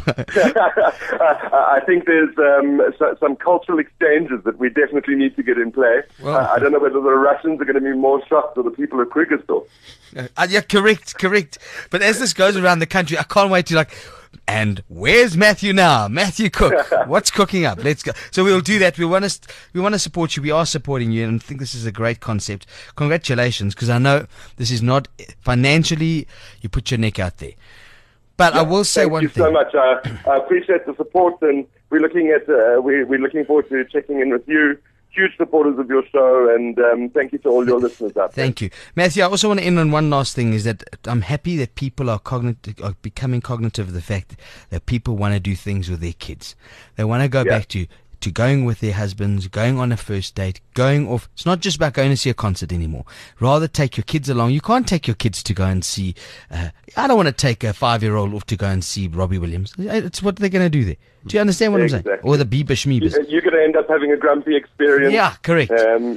I think there's some cultural exchanges that we definitely need to get in play. Well, I don't know whether the Russians are going to be more shocked or the people of Krugersdorp. Yeah, correct. But as this goes around the country, I can't wait to and where's Matthew now? Matthew Cook, what's cooking up? Let's go. So we'll do that. We want to support you. We are supporting you, and I think this is a great concept. Congratulations, because I know this is not financially. You put your neck out there, but I will say one thing. Thank you so much. I appreciate the support, and we're looking forward to checking in with you. Huge supporters of your show, and thank you to all your listeners out there. Thank you. Matthew, I also want to end on one last thing, is that I'm happy that people are becoming cognitive of the fact that people want to do things with their kids. They want to go back to going with their husbands, going on a first date, going off. It's not just about going to see a concert anymore. Rather take your kids along. You can't take your kids to go and see, I don't want to take a 5-year-old off to go and see Robbie Williams. It's what they're going to do there. Do you understand what I'm saying? Or the Bieber Schmeebers. You're going to end up having a grumpy experience. Yeah, correct. And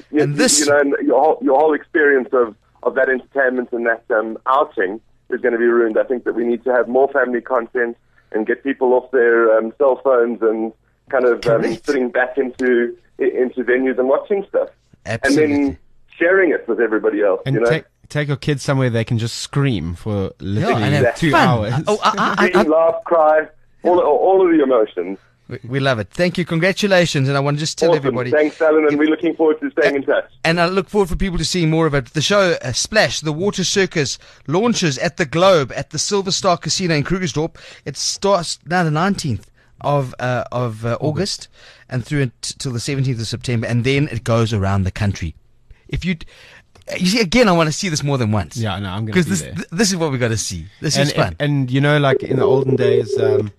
your whole experience of that entertainment and that outing is going to be ruined. I think that we need to have more family content and get people off their cell phones and kind of sitting back into venues and watching stuff. Absolutely. And then sharing it with everybody else. And take your kids somewhere they can just scream for literally 2 fun. hours. Scream, laugh, cry, all of the emotions. We love it. Thank you. Congratulations. And I want to just tell everybody. Thanks, Alan, and we're looking forward to staying in touch. And I look forward for people to seeing more of it. The show, Splash, the Water Circus, launches at the Globe at the Silver Star Casino in Krugersdorp. It starts now the 19th of August and through till the 17th of September. And then it goes around the country. You see, again, I want to see this more than once. Yeah, no, I'm going to be there. Because this is what we got to see. This is fun. And like in the olden days,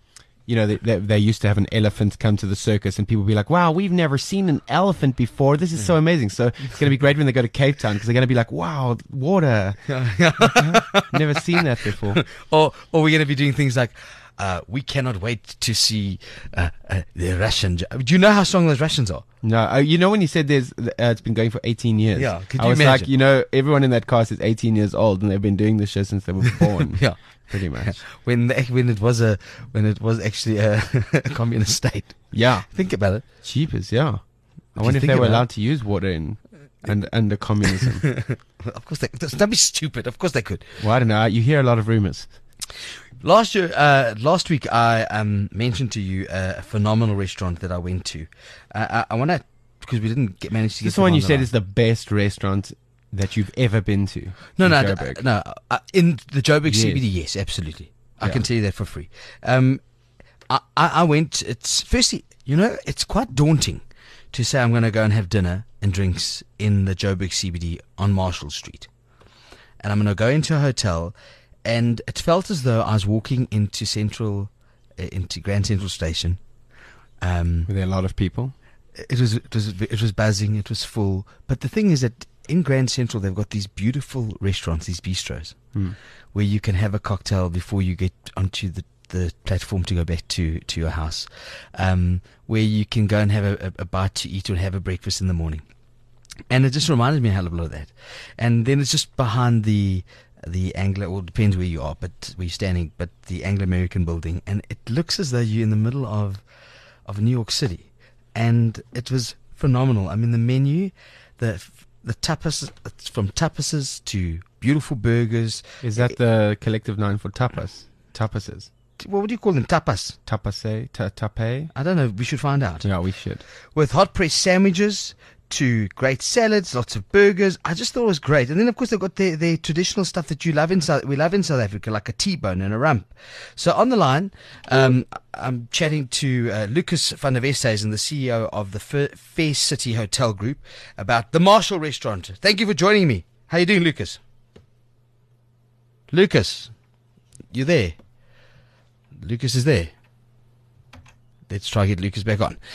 they used to have an elephant come to the circus, and people would be like, wow, we've never seen an elephant before. This is so amazing. So it's going to be great when they go to Cape Town, because they're going to be like, wow, water. Never seen that before. Or we're going to be doing things like, we cannot wait to see the Russian. Do you know how strong those Russians are? No, when you said it's been going for 18 years. Yeah, could I you was imagine? like, everyone in that cast is 18 years old, and they've been doing this show since they were born. Yeah, pretty much. When it was actually a communist state. Yeah, think about it. Cheapers, yeah. I wonder if they were allowed to use water under communism. Of course they. Don't be stupid. Of course they could. Well, I don't know. You hear a lot of rumors. Last week, I mentioned to you a phenomenal restaurant that I went to. I want to, because we didn't manage to get. This one you said is the best restaurant that you've ever been to. No. In the Joburg CBD, yes, absolutely. I can tell you that for free. I went. It's firstly, it's quite daunting to say I'm going to go and have dinner and drinks in the Joburg CBD on Marshall Street, and I'm going to go into a hotel. And it felt as though I was walking into Grand Central Station. Were there a lot of people? It was buzzing. It was full. But the thing is that in Grand Central they've got these beautiful restaurants, these bistros, where you can have a cocktail before you get onto the platform to go back to your house, where you can go and have a bite to eat or have a breakfast in the morning. And it just reminded me a hell of a lot of that. And then it's just behind the Anglo, well, it depends where you are, but where you're standing, but the Anglo-American building, and it looks as though you're in the middle of New York City, and it was phenomenal. I mean, the menu, the tapas, it's from tapases to beautiful burgers. Is that the collective name for tapas? Tapases. What do you call them? Tapas. Tape? I don't know. We should find out. Yeah, we should. With hot press sandwiches to great salads, lots of burgers. I just thought it was great. And then, of course, they've got their traditional stuff that we love in South Africa, like a T-bone and a rump. So on the line, I'm chatting to Lucas van der Westhuizen, the CEO of the Fair City Hotel Group, about the Marshall Restaurant. Thank you for joining me. How you doing, Lucas? Lucas, you there? Lucas is there. Let's try to get Lucas back on.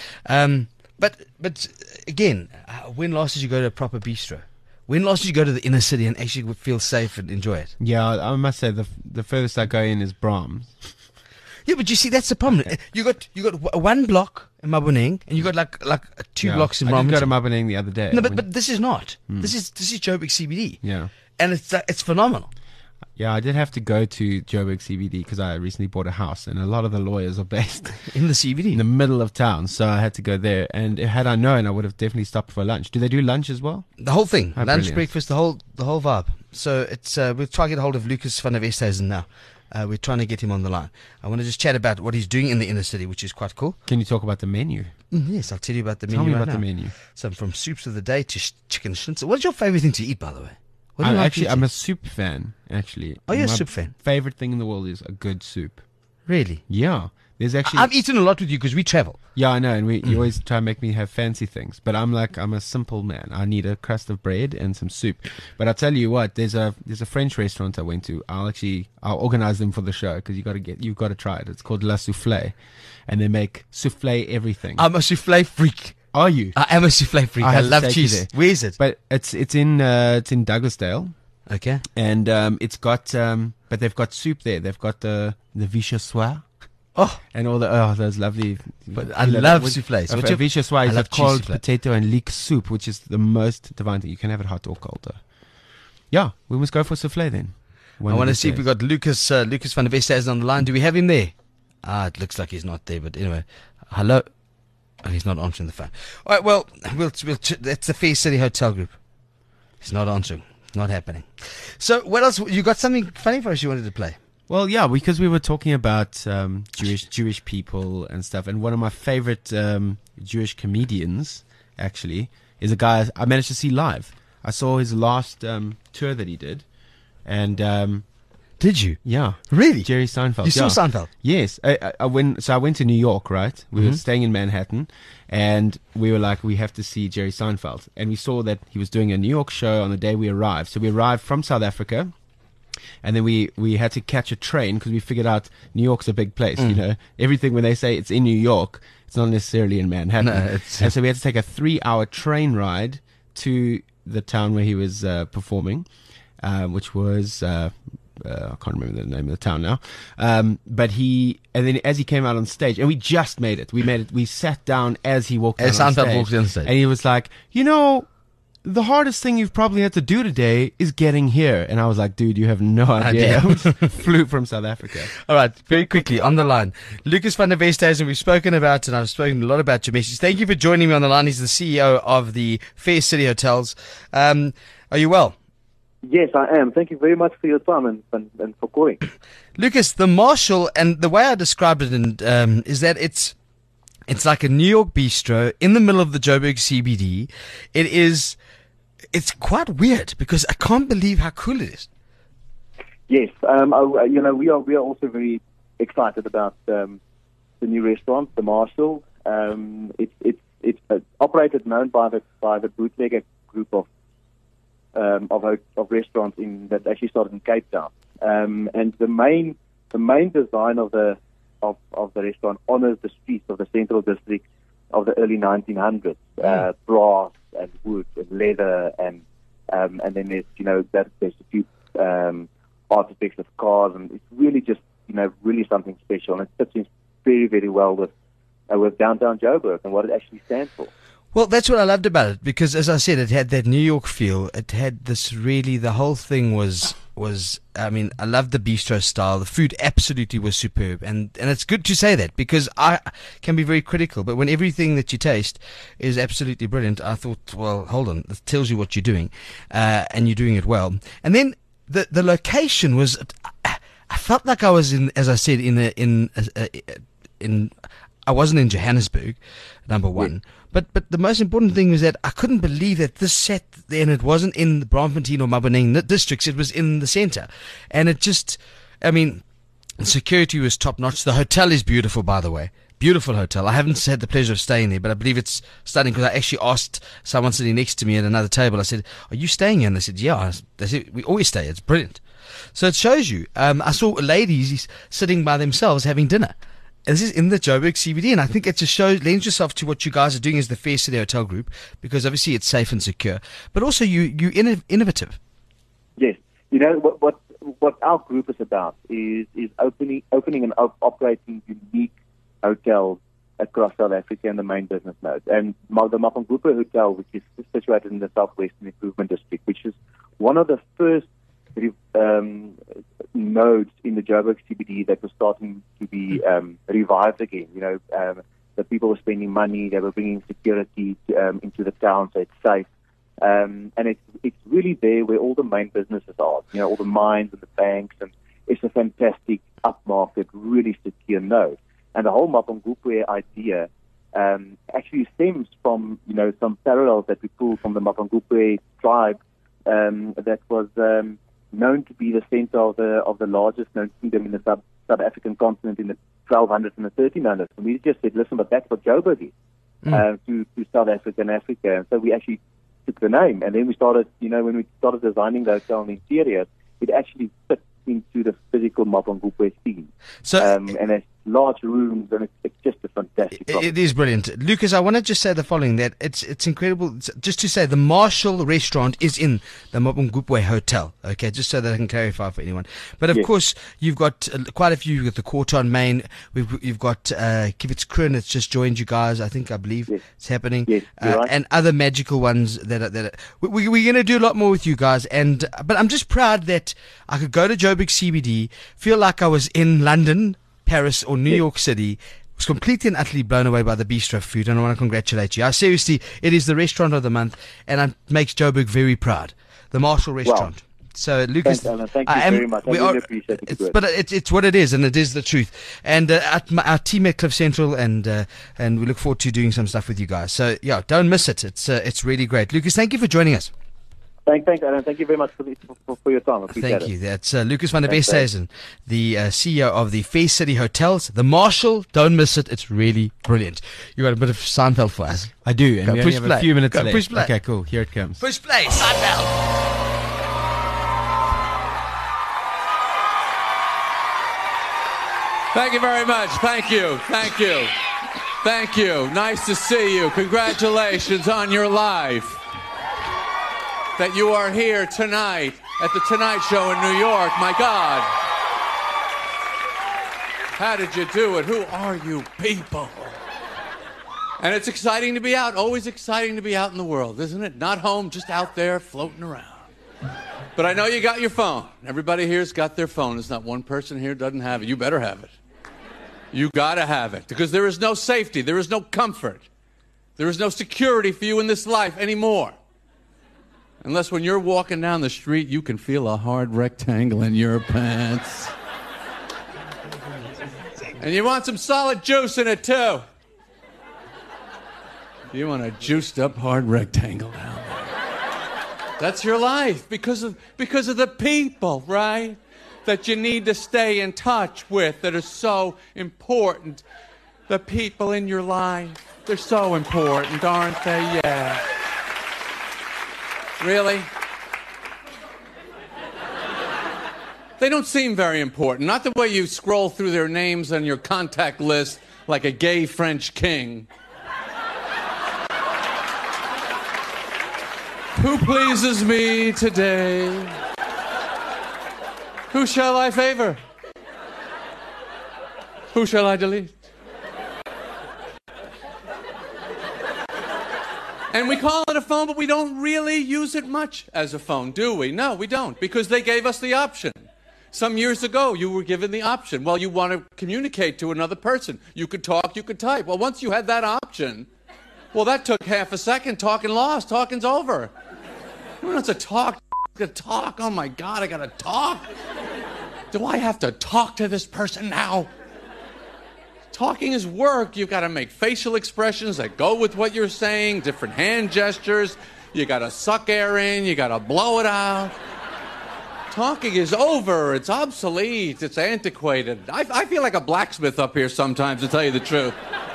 But again, when last did you go to a proper bistro? When last did you go to the inner city and actually feel safe and enjoy it? Yeah, I must say the furthest I go in is Brahms. Yeah, but you see, that's the problem. You got one block in Maboneng, and you got like two blocks in Brahms. I did go to Maboneng the other day. No, but this is not. This is Joburg CBD. Yeah, and it's phenomenal. Yeah, I did have to go to Joburg CBD because I recently bought a house, and a lot of the lawyers are based in the CBD, in the middle of town. So I had to go there, and had I known, I would have definitely stopped for lunch. Do they do lunch as well? The whole thing, lunch, brilliant. Breakfast, the whole vibe. So it's we'll try to get a hold of Lucas van der Westhuizen now. We're trying to get him on the line. I want to just chat about what he's doing in the inner city, which is quite cool. Can you talk about the menu? Yes, I'll tell you about the menu. Tell me right about now. the menu. So from soups of the day to chicken schnitzel. What's your favorite thing to eat, by the way? What do you like to I'm eat? a soup fan, actually. Oh, you're a My soup fan? Favorite thing in the world is a good soup. Really? Yeah. There's actually. I've eaten a lot with you because we travel. Yeah, I know, and you always try and make me have fancy things. But I'm a simple man. I need a crust of bread and some soup. But I'll tell you what, there's a French restaurant I went to. I'll organize them for the show because you've got to try it. It's called La Soufflé, and they make soufflé everything. I'm a souffle freak. Are you? I am a souffle freak. I love cheese. Where is it? But it's in Douglasdale. Okay. And it's got but they've got soup there. They've got the vichyssoise. Oh, and all those lovely. But I love soufflés. Vichyssoise is called potato and leek soup, which is the most divine thing. You can have it hot or cold. Yeah, we must go for soufflé then. I want to see if we got Lucas van der Westhuizen on the line. Do we have him there? It looks like he's not there. But anyway, hello. Oh, he's not answering the phone. All right. Well, that's the Fair City Hotel Group. He's not answering. Not happening. So what else? You got something funny for us you wanted to play? Well, yeah, because we were talking about Jewish people and stuff, and one of my favorite Jewish comedians actually is a guy I managed to see live. I saw his last tour that he did, and did you? Yeah, really, Jerry Seinfeld. You saw Seinfeld? Yes, I went to New York. Right, we were staying in Manhattan, and we were like, we have to see Jerry Seinfeld, and we saw that he was doing a New York show on the day we arrived. So we arrived from South Africa. And then we had to catch a train because we figured out New York's a big place. You know, everything when they say it's in New York, it's not necessarily in Manhattan. No, and so we had to take a 3-hour train ride to the town where he was performing, which was I can't remember the name of the town now. And then as he came out on stage, and we just made it. We sat down as he walked out on stage, and he was like, the hardest thing you've probably had to do today is getting here. And I was like, dude, you have no idea. I flew from South Africa. All right, very quickly, on the line, Lucas van der Westhuizen, we've spoken about, and I've spoken a lot about your message. Thank you for joining me on the line. He's the CEO of the Fair City Hotels. Are you well? Yes, I am. Thank you very much for your time and for calling. Lucas, the Marshall, and the way I described it is that it's like a New York bistro in the middle of the Joburg CBD. It's quite weird because I can't believe how cool it is. Yes, we are also very excited about the new restaurant, the Marshall. It's operated and owned by the Bootlegger group of restaurants that actually started in Cape Town. And the main design of the restaurant honors the streets of the Central District of the early 1900s, brass and wood and leather, and then there's a few artifacts of cars, and it's really just really something special, and it fits in very, very well with downtown Joburg and what it actually stands for. Well, that's what I loved about it, because as I said, it had that New York feel. It had this really, the whole thing was I mean, I loved the bistro style. The food absolutely was superb. And it's good to say that, because I can be very critical. But when everything that you taste is absolutely brilliant, I thought, well, hold on, this tells you what you're doing, and you're doing it well. And then the location was, I felt like I was in, as I said, I I wasn't in Johannesburg, number one. But the most important thing was that I couldn't believe that this set there, and it wasn't in the Braamfontein or Maboneng districts. It was in the center. And it just, I mean, the security was top notch. The hotel is beautiful, by the way. Beautiful hotel. I haven't had the pleasure of staying there, but I believe it's stunning because I actually asked someone sitting next to me at another table. I said, "Are you staying here?" And they said, "Yeah." They said, "We always stay. It's brilliant." So it shows you. I saw ladies sitting by themselves having dinner. This is in the Joburg CBD, and I think it just lends yourself to what you guys are doing as the Fair City Hotel Group, because obviously it's safe and secure, but also you innovative. Yes, what our group is about is opening and operating unique hotels across South Africa and the main business nodes. And the Mapungubwe Hotel, which is situated in the Southwestern Improvement District, which is one of the first nodes in the Joburg CBD that was starting to be revived again. The people were spending money, they were bringing security into the town, so it's safe. And it's really there where all the main businesses are, all the mines and the banks, and it's a fantastic upmarket, really secure node. And the whole Mapungubwe idea actually stems from, some parallels that we pulled from the Mapungubwe tribe that was known to be the center of the largest known kingdom in the South African continent in the 1200s and the 1300s. And we just said, listen, but that's what Joburg is to South Africa and Africa. And so we actually took the name. And then we started, when we started designing the hotel and interior, it actually fit into the physical Mapungubwe theme. So, and it's large rooms, and it's just a fantastic property. It is brilliant. Lucas, I want to just say the following, that it's incredible. Just to say, the Marshall restaurant is in the Mapungubwe Hotel, okay, just so that I can clarify for anyone. But of course, you've got quite a few. You've got the Court on Main. You've got Kibitz Krun that's just joined you guys. I believe it's happening. Yes, right. And other magical ones that we're going to do a lot more with you guys. But I'm just proud that I could go to Joburg CBD, feel like I was in London, Paris or New York City, was completely and utterly blown away by the bistro food, and I want to congratulate you. Seriously, it is the restaurant of the month, and it makes Joburg very proud. The Marshall restaurant. Wow. So, Lucas, thank you very much. I really appreciate it. But it's what it is, and it is the truth. And our team at Cliff Central, and we look forward to doing some stuff with you guys. So, yeah, don't miss it. It's really great. Lucas, thank you for joining us. Thanks, Alan. Thank you very much for your time. I appreciate Thank you. That's Lucas van der Westhuizen, the CEO of the Fair City Hotels. The Marshall, don't miss it. It's really brilliant. You got a bit of Seinfeld for us. I do, and we only have a few minutes left. Push play. Okay, cool. Here it comes. Push play, Seinfeld. Thank you very much. Thank you. Nice to see you. Congratulations on your life. That you are here tonight at the Tonight Show in New York. My God. How did you do it? Who are you people? And it's exciting to be out. Always exciting to be out in the world, isn't it? Not home, just out there floating around. But I know you got your phone. Everybody here's got their phone. There's not one person here who doesn't have it. You better have it. You got to have it. Because there is no safety. There is no comfort. There is no security for you in this life anymore. Unless when you're walking down the street, you can feel a hard rectangle in your pants. And you want some solid juice in it, too. You want a juiced up hard rectangle down there. That's your life because of the people, right? That you need to stay in touch with, that are so important. The people in your life, they're so important, aren't they? Yeah. Really? They don't seem very important. Not the way you scroll through their names on your contact list like a gay French king. Who pleases me today? Who shall I favor? Who shall I delete? And we call it a phone, but we don't really use it much as a phone, do we? No, we don't, because they gave us the option. Some years ago, you were given the option. Well, you want to communicate to another person. You could talk, you could type. Well, once you had that option, well, that took half a second. Talking lost. Talking's over. Who wants to talk? Talk. Oh, my God, I got to talk. Do I have to talk to this person now? Talking is work. You've got to make facial expressions that go with what you're saying, different hand gestures. You got to suck air in. You got to blow it out. Talking is over. It's obsolete. It's antiquated. I feel like a blacksmith up here sometimes, to tell you the truth.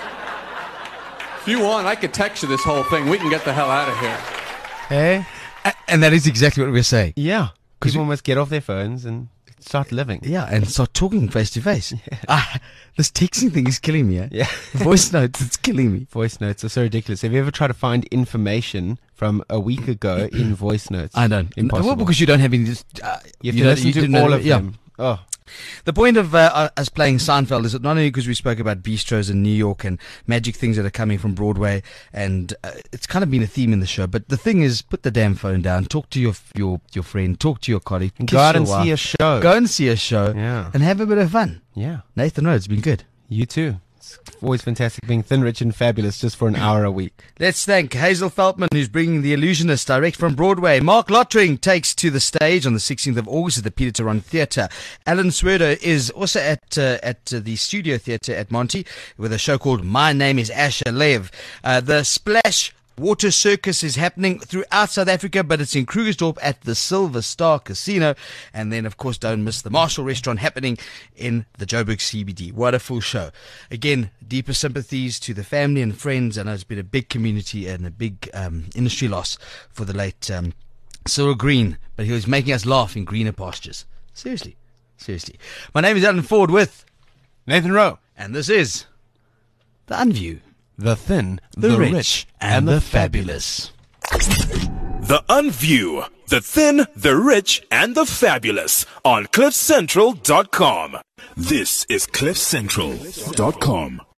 If you want, I could text you this whole thing. We can get the hell out of here. Hey? And that is exactly what we're saying. Yeah. People must get off their phones and start living. Yeah, and start talking face to face. This texting thing is killing me. Yeah. Voice notes, it's killing me. Voice notes are so ridiculous. Have you ever tried to find information from a week ago in voice notes? I don't. Impossible. Well, because you don't have any. You have to listen to all of them. Oh. The point of us playing Seinfeld is that not only because we spoke about bistros in New York and magic things that are coming from Broadway, and it's kind of been a theme in the show. But the thing is, put the damn phone down, talk to your friend, talk to your colleague, go out and see a show. Go and see a show, and have a bit of fun. Yeah, Nathan Rhodes, been good. You too. It's always fantastic being thin, rich, and fabulous just for an hour a week. Let's thank Hazel Feldman, who's bringing The Illusionist direct from Broadway. Mark Lottering takes to the stage on the 16th of August at the Peter Theron Theatre. Alan Swerdo is also at the Studio Theatre at Monty with a show called My Name is Asher Lev. The Splash Water Circus is happening throughout South Africa, but it's in Krugersdorp at the Silver Star Casino. And then, of course, don't miss the Marshall Restaurant happening in the Joburg CBD. What a full show. Again, deeper sympathies to the family and friends. I know it's been a big community and a big industry loss for the late Cyril Green, but he was making us laugh in greener pastures. Seriously. My name is Alan Ford with Nathan Rowe. And this is The Unview. The thin, the rich, and the fabulous. The Unview, the thin, the rich, and the fabulous on CliffCentral.com. This is CliffCentral.com.